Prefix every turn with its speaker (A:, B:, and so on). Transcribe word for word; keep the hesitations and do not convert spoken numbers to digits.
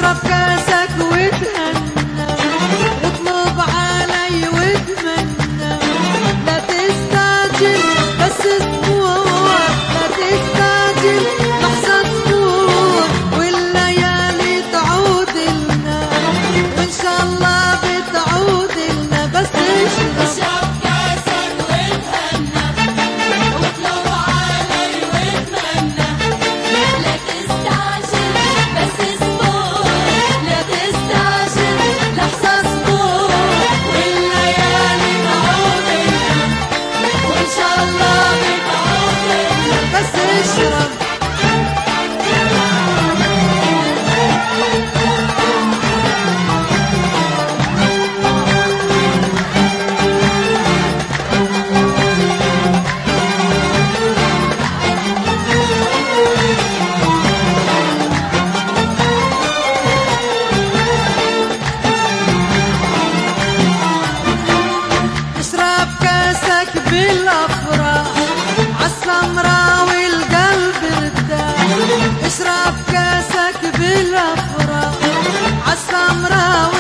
A: اشرب كاسك وتهنى واطلب علي واتمنى لا تستعجل بس اسبوع لا تستعجل لحظة تفوت والليالي تعود لنا وان شاء الله بتعود لنا بس اشرب كاسك وتهنى واطلب علي واتمنى لا تستعجل بس اسبوع لا تستعجل لحظة تفوت والليالي تعود لنا وان شاء الله بتعود لنا بس اشرب اشرب كاسك بالافراح عالسمرة والقلب ارتاح اشرب كاسك بالافراح عالسمرة